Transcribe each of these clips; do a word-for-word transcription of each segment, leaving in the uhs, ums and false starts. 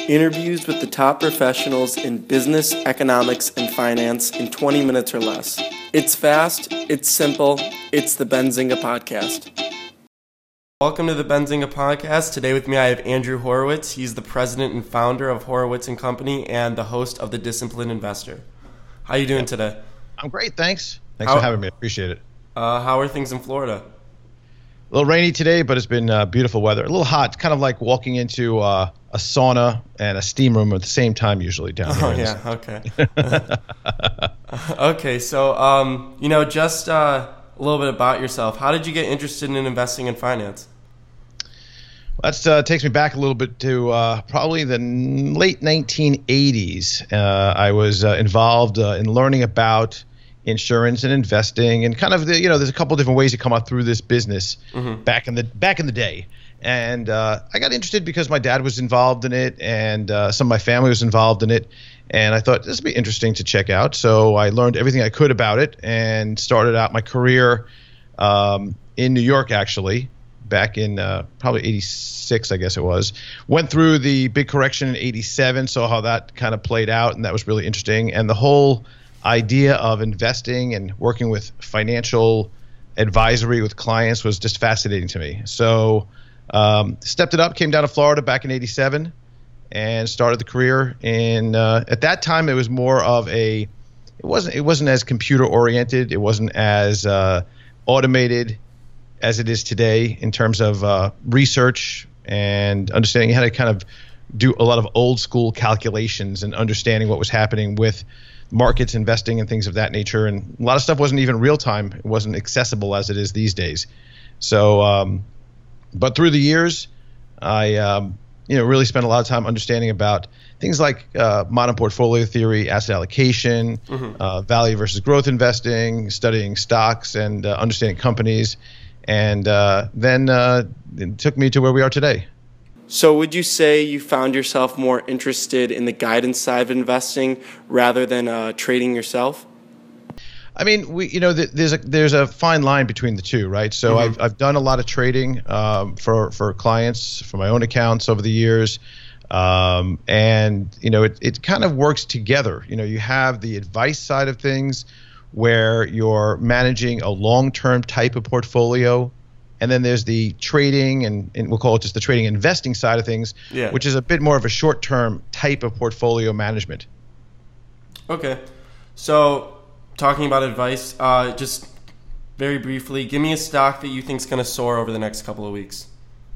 Interviews with the top professionals in business, economics, and finance in twenty minutes or less. It's fast, it's simple, it's the Benzinga Podcast. Welcome to the Benzinga Podcast. Today with me I have Andrew Horowitz. He's the president and founder of Horowitz and Company and the host of The Disciplined Investor. How are you doing today? I'm great, thanks. Thanks how, for having me. I appreciate it. Uh, how are things in Florida? A little rainy today, but it's been uh, beautiful weather. A little hot. It's kind of like walking into uh, a sauna and a steam room at the same time usually down here. Oh, yeah, okay. Okay, so, um, you know, just uh, a little bit about yourself. How did you get interested in investing in finance? That uh, takes me back a little bit to uh, probably the n- late nineteen eighties. Uh, I was uh, involved uh, in learning about insurance and investing, and kind of the, you know, there's a couple different ways you come up through this business mm-hmm. back in the back in the day. And uh, I got interested because my dad was involved in it, and uh, some of my family was involved in it, and I thought this would be interesting to check out. So I learned everything I could about it and started out my career um, in New York, actually, back in uh, probably eighty-six, I guess it was. Went through the big correction in eighty-seven, saw how that kind of played out, and that was really interesting. And the whole idea of investing and working with financial advisory with clients was just fascinating to me. So um, stepped it up, came down to Florida back in eighty-seven, and started the career. In uh, at that time, it was more of a it wasn't it wasn't as computer oriented. It wasn't as uh, automated as it is today in terms of uh, research and understanding how to kind of do a lot of old school calculations and understanding what was happening with markets, investing, and things of that nature. And a lot of stuff wasn't even real time. It wasn't accessible as it is these days. So, um, but through the years, I, um, you know, really spent a lot of time understanding about things like uh, modern portfolio theory, asset allocation, mm-hmm. uh, value versus growth investing, studying stocks, and uh, understanding companies. And uh, then uh, it took me to where we are today. So would you say you found yourself more interested in the guidance side of investing rather than uh, trading yourself? I mean, we, you know, th- there's a there's a fine line between the two, right? So mm-hmm. I've I've done a lot of trading um, for for clients for my own accounts over the years, um, and you know, it it kind of works together. You know, you have the advice side of things, where you're managing a long-term type of portfolio. And then there's the trading, and, and we'll call it just the trading and investing side of things, yeah. which is a bit more of a short-term type of portfolio management. Okay. So talking about advice, uh, just very briefly, give me a stock that you think is going to soar over the next couple of weeks.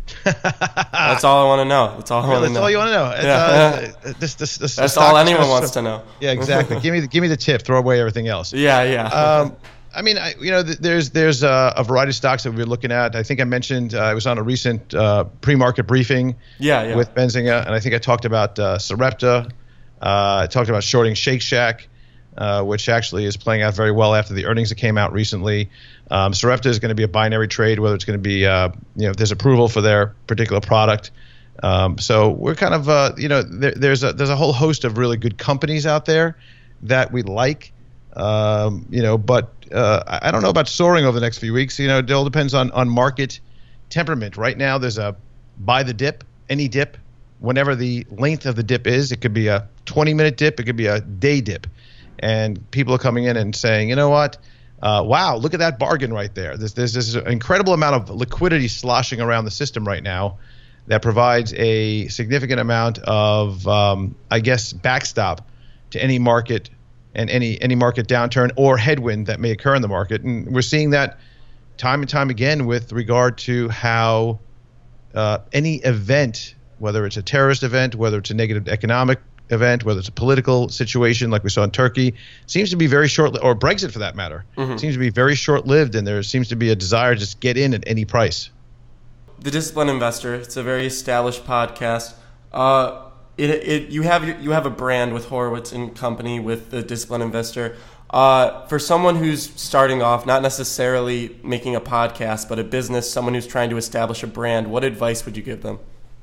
That's all I want to know. That's all I want to know. That's all you want to know. Yeah. Uh, this, this, this, That's all anyone wants to know. Yeah, exactly. give me the, give me the tip. Throw away everything else. Yeah, yeah. Um, I mean, I, you know, th- there's there's uh, a variety of stocks that we're looking at. I think I mentioned uh, I was on a recent uh, pre-market briefing yeah, yeah. with Benzinga, and I think I talked about uh, Sarepta. Uh, I talked about shorting Shake Shack, uh, which actually is playing out very well after the earnings that came out recently. Um, Sarepta is going to be a binary trade, whether it's going to be, uh, you know, if there's approval for their particular product. Um, so we're kind of, uh, you know, there, there's a there's a whole host of really good companies out there that we like. Um, you know, but uh, I don't know about soaring over the next few weeks. You know, it all depends on, on market temperament. Right now, there's a buy the dip, any dip, whenever the length of the dip is. It could be a twenty-minute dip. It could be a day dip. And people are coming in and saying, you know what, uh, wow, look at that bargain right there. There's, there's this incredible amount of liquidity sloshing around the system right now that provides a significant amount of, um, I guess, backstop to any market and any any market downturn or headwind that may occur in the market. And we're seeing that time and time again with regard to how uh, any event, whether it's a terrorist event, whether it's a negative economic event, whether it's a political situation like we saw in Turkey, seems to be very short, or Brexit for that matter, mm-hmm. seems to be very short-lived, and there seems to be a desire to just get in at any price. The Disciplined Investor, it's a very established podcast. Uh, It, it you have you have a brand with Horowitz and Company with the Disciplined Investor. Uh, for someone who's starting off, not necessarily making a podcast, but a business, someone who's trying to establish a brand, what advice would you give them?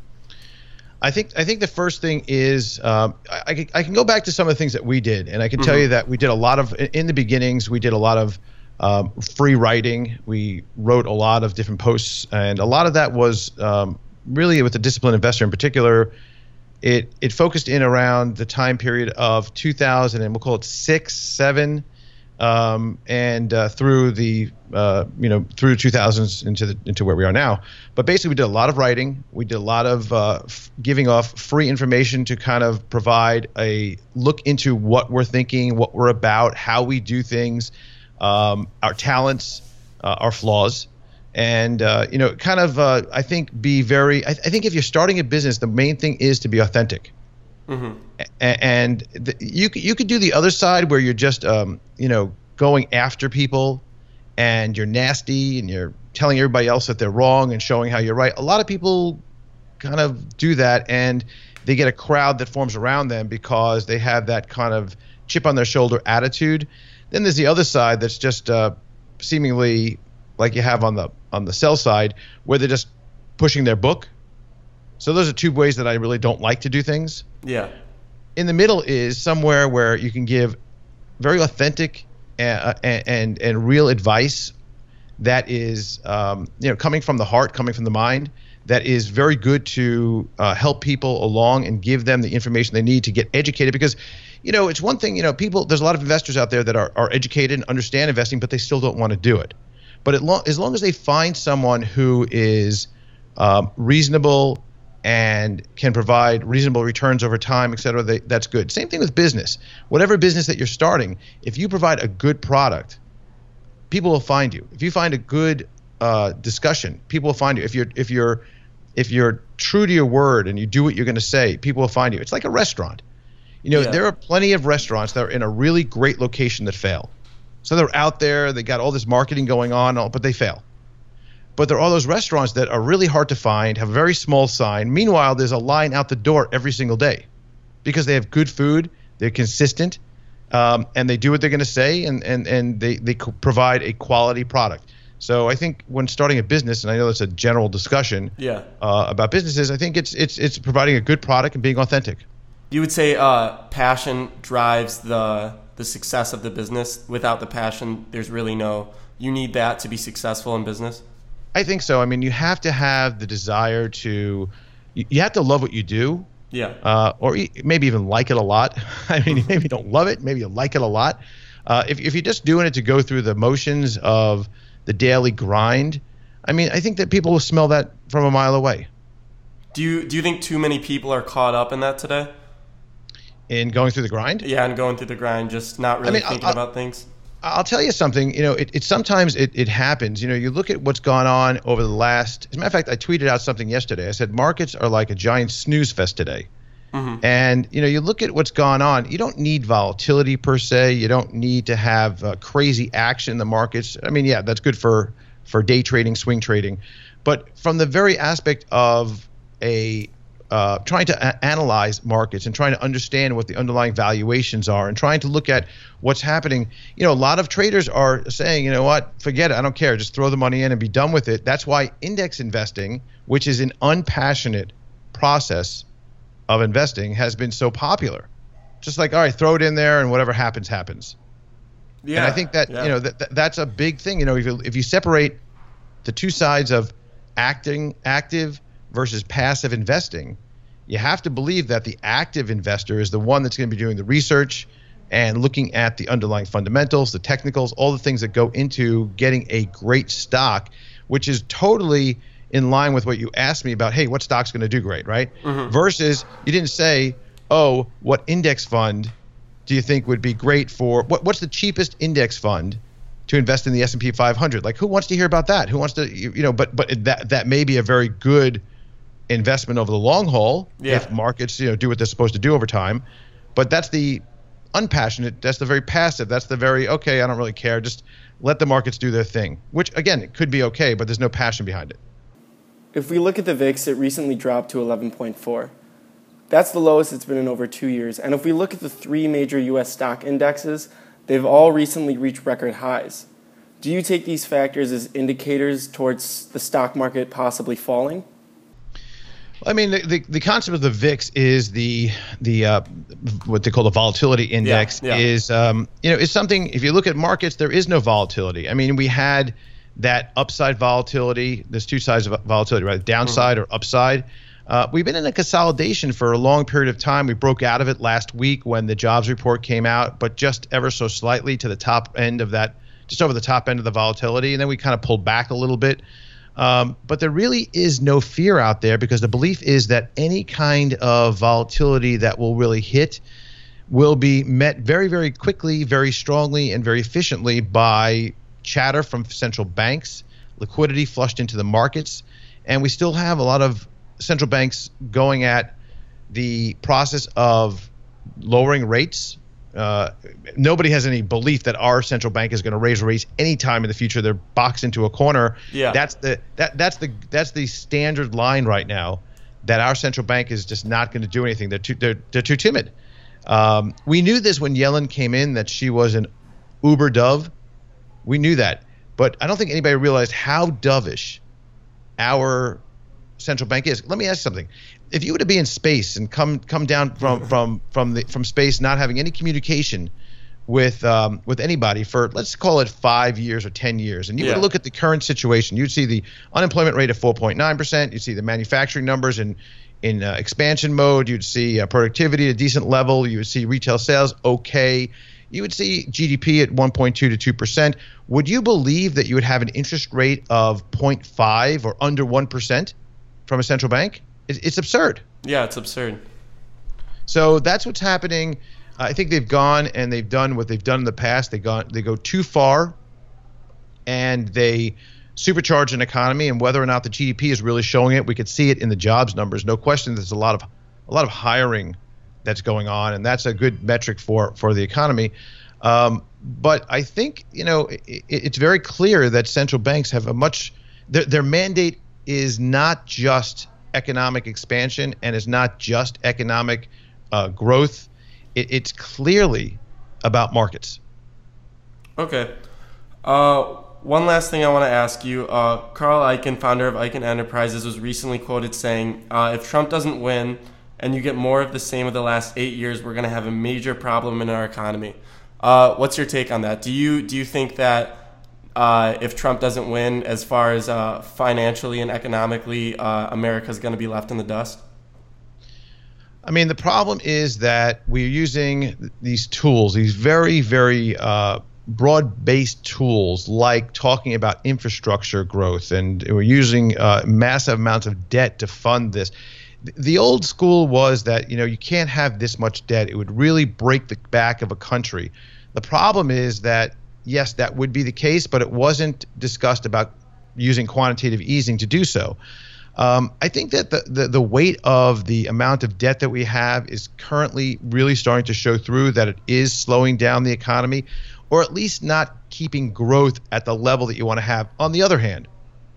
I think I think the first thing is um, I, I, can, I can go back to some of the things that we did, and I can mm-hmm. tell you that we did a lot of in the beginnings. We did a lot of um, free writing. We wrote a lot of different posts, and a lot of that was um, really with the Disciplined Investor in particular. it it focused in around the time period of two thousand, and we'll call it six, seven, um, and uh, through the uh, you know through two thousands into the into where we are now. But basically, we did a lot of writing. We did a lot of uh, f- giving off free information to kind of provide a look into what we're thinking, what we're about, how we do things, um, our talents, uh, our flaws. And, uh, you know, kind of, uh, I think, be very, I, I think if you're starting a business, the main thing is to be authentic. Mm-hmm. A- and the, you, you could do the other side where you're just, um, you know, going after people and you're nasty and you're telling everybody else that they're wrong and showing how you're right. A lot of people kind of do that, and they get a crowd that forms around them because they have that kind of chip on their shoulder attitude. Then there's the other side that's just uh, seemingly like you have on the on the sell side, where they're just pushing their book. So those are two ways that I really don't like to do things. Yeah. In the middle is somewhere where you can give very authentic and and, and real advice that is um, you know coming from the heart, coming from the mind, that is very good to uh, help people along and give them the information they need to get educated. Because you know it's one thing, you know people there's a lot of investors out there that are, are educated and understand investing, but they still don't want to do it. But as long, as long as they find someone who is um, reasonable and can provide reasonable returns over time, et cetera, they, that's good. Same thing with business. Whatever business that you're starting, if you provide a good product, people will find you. If you find a good uh, discussion, people will find you. If you're if you're if you're true to your word and you do what you're going to say, people will find you. It's like a restaurant. You know, yeah. There are plenty of restaurants that are in a really great location that fail. So they're out there, they got all this marketing going on, but they fail. But there are all those restaurants that are really hard to find, have a very small sign. Meanwhile, there's a line out the door every single day because they have good food, they're consistent, um, and they do what they're going to say, and, and, and they, they provide a quality product. So I think when starting a business, and I know it's a general discussion yeah. uh, about businesses, I think it's it's it's providing a good product and being authentic. You would say uh, passion drives the the success of the business. Without the passion, there's really no, you need that to be successful in business? I think so. I mean, you have to have the desire to, you have to love what you do. Yeah. Uh, or maybe even like it a lot. I mean, maybe you don't love it, maybe you like it a lot. Uh, if, if you're just doing it to go through the motions of the daily grind, I mean, I think that people will smell that from a mile away. Do you, do you think too many people are caught up in that today? In going through the grind? Yeah, and going through the grind, just not really I mean, thinking I'll, about things. I'll tell you something. You know, it, it sometimes it, it happens. You know, you look at what's gone on over the last. As a matter of fact, I tweeted out something yesterday. I said markets are like a giant snooze fest today. Mm-hmm. And you know, you look at what's gone on. You don't need volatility per se. You don't need to have uh, crazy action in the markets. I mean, yeah, that's good for for day trading, swing trading, but from the very aspect of a Uh, trying to a- analyze markets and trying to understand what the underlying valuations are and trying to look at what's happening. You know, a lot of traders are saying, you know what, forget it, I don't care, just throw the money in and be done with it. That's why index investing, which is an unpassionate process of investing, has been so popular. Just like, all right, throw it in there and whatever happens, happens. Yeah. And I think that, yeah. you know, that, that that's a big thing. You know, if you, if you separate the two sides of acting, active versus passive investing, you have to believe that the active investor is the one that's going to be doing the research and looking at the underlying fundamentals, the technicals, all the things that go into getting a great stock, which is totally in line with what you asked me about, hey, what stock's going to do great, right? Mm-hmm. Versus you didn't say, oh, what index fund do you think would be great for, what, what's the cheapest index fund to invest in the S and P five hundred? Like, who wants to hear about that? Who wants to, you, you know, but but that that may be a very good investment over the long haul yeah. if markets, you know, do what they're supposed to do over time. But that's the unpassionate, that's the very passive, that's the very, okay, I don't really care, just let the markets do their thing, which again, it could be okay, but there's no passion behind it. If we look at the V I X, it recently dropped to eleven point four. That's the lowest it's been in over two years. And if we look at the three major U S stock indexes, they've all recently reached record highs. Do you take these factors as indicators towards the stock market possibly falling? I mean, the, the, the concept of the V I X is the the uh, what they call the volatility index yeah, yeah. is um, you know is something. If you look at markets, there is no volatility. I mean, we had that upside volatility. There's two sides of volatility, right? Downside mm-hmm. or upside. Uh, we've been in a consolidation for a long period of time. We broke out of it last week when the jobs report came out, but just ever so slightly to the top end of that, just over the top end of the volatility. And then we kind of pulled back a little bit. Um, but there really is no fear out there because the belief is that any kind of volatility that will really hit will be met very, very quickly, very strongly, and very efficiently by chatter from central banks, liquidity flushed into the markets. And we still have a lot of central banks going at the process of lowering rates. Uh, nobody has any belief that our central bank is going to raise rates anytime in the future. They're boxed into a corner. Yeah. That's the that that's the that's the standard line right now, that our central bank is just not going to do anything. They're too they're they're too timid. Um, we knew this when Yellen came in, that she was an uber dove. We knew that, but I don't think anybody realized how dovish our central bank is. Let me ask you something. If you were to be in space and come come down from from from the from space, not having any communication with um, with anybody for, let's call it five years or ten years, and you yeah. would look at the current situation, you'd see the unemployment rate of four point nine percent. You'd see the manufacturing numbers in in uh, expansion mode. You'd see uh, productivity at a decent level. You would see retail sales okay. You would see G D P at one point two to two percent. Would you believe that you would have an interest rate of zero point five or under one percent from a central bank? It's absurd. Yeah, it's absurd. So that's what's happening. I think they've gone and they've done what they've done in the past. They gone they go too far, and they supercharge an economy. And whether or not the G D P is really showing it, we could see it in the jobs numbers. No question, there's a lot of a lot of hiring that's going on, and that's a good metric for for the economy. Um, but I think you know it, it's very clear that central banks have a much their, their mandate is not just economic expansion and is not just economic uh, growth. It, it's clearly about markets. Okay. Uh, one last thing I want to ask you. Uh, Carl Icahn, founder of Icahn Enterprises, was recently quoted saying, uh, if Trump doesn't win and you get more of the same of the last eight years, we're going to have a major problem in our economy. Uh, what's your take on that? Do you do you think that Uh, if Trump doesn't win, as far as uh, financially and economically, uh, America's going to be left in the dust? I mean, the problem is that we're using these tools, these very, very uh, broad-based tools, like talking about infrastructure growth, and we're using uh, massive amounts of debt to fund this. The old school was that, you know, you can't have this much debt. It would really break the back of a country. The problem is that, yes, that would be the case, but it wasn't discussed about using quantitative easing to do so. Um, I think that the, the the weight of the amount of debt that we have is currently really starting to show through, that it is slowing down the economy, or at least not keeping growth at the level that you want to have. On the other hand,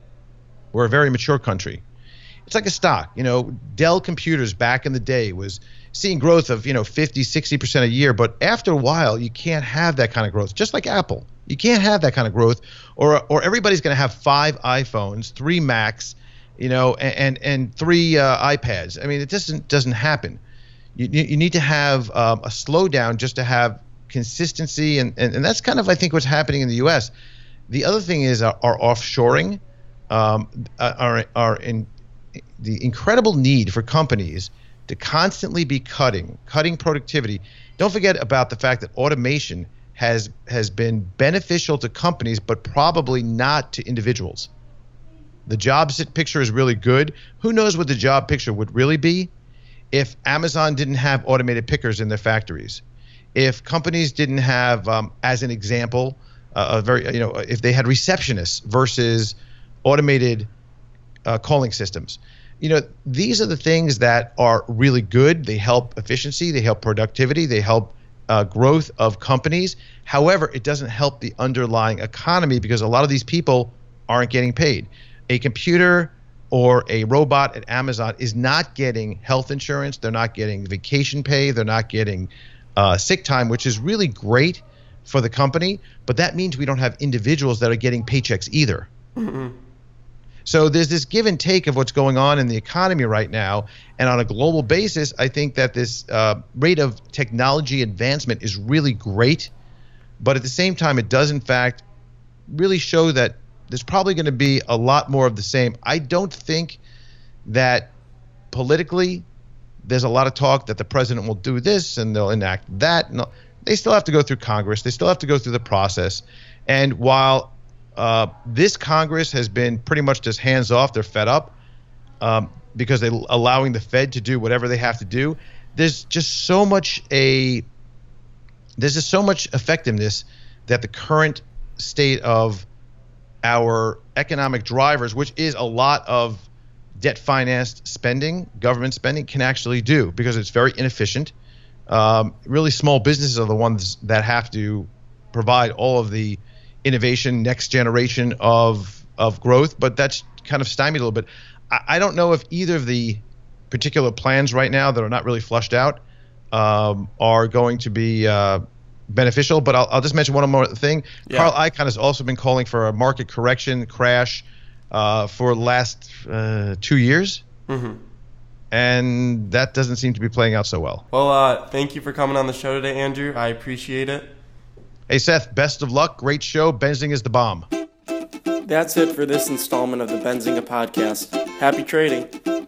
we're a very mature country. It's like a stock. You know, Dell Computers back in the day was seeing growth of, you know, fifty, sixty percent a year. But after a while, you can't have that kind of growth. Just like Apple. You can't have that kind of growth, or or everybody's going to have five iPhones, three Macs, you know, and and, and three uh, iPads. I mean, it doesn't doesn't happen. You you need to have um, a slowdown just to have consistency, and, and, and that's kind of, I think, what's happening in the U S. The other thing is our, our offshoring, um, our, our in, the incredible need for companies to constantly be cutting, cutting productivity. Don't forget about the fact that automation has has been beneficial to companies, but probably not to individuals. The job picture is really good. Who knows what the job picture would really be if Amazon didn't have automated pickers in their factories? If companies didn't have, um, as an example, uh, a very you know, if they had receptionists versus automated uh, calling systems. You know, these are the things that are really good. They help efficiency, they help productivity, they help uh, growth of companies. However, it doesn't help the underlying economy because a lot of these people aren't getting paid. A computer or a robot at Amazon is not getting health insurance. They're not getting vacation pay. They're not getting uh, sick time, which is really great for the company. But that means we don't have individuals that are getting paychecks either. Mm-hmm. So there's this give and take of what's going on in the economy right now. And on a global basis, I think that this uh, rate of technology advancement is really great. But at the same time, it does, in fact, really show that there's probably going to be a lot more of the same. I don't think that politically, there's a lot of talk that the president will do this and they'll enact that. No, they still have to go through Congress. They still have to go through the process. And while uh, this Congress has been pretty much just hands off, they're fed up um, because they're allowing the Fed to do whatever they have to do. There's just so much a there's just so much effectiveness that the current state of our economic drivers, which is a lot of debt-financed spending, government spending, can actually do, because it's very inefficient. Um, really, small businesses are the ones that have to provide all of the innovation, next generation of of growth, but that's kind of stymied a little bit. I, I don't know if either of the particular plans right now that are not really flushed out um, are going to be uh, beneficial, but I'll, I'll just mention one more thing. Yeah. Carl Icahn has also been calling for a market correction crash uh, for the last uh, two years, mm-hmm. and that doesn't seem to be playing out so well. Well, uh, thank you for coming on the show today, Andrew. I appreciate it. Hey, Seth, best of luck. Great show. Benzinga is the bomb. That's it for this installment of the Benzinga podcast. Happy trading.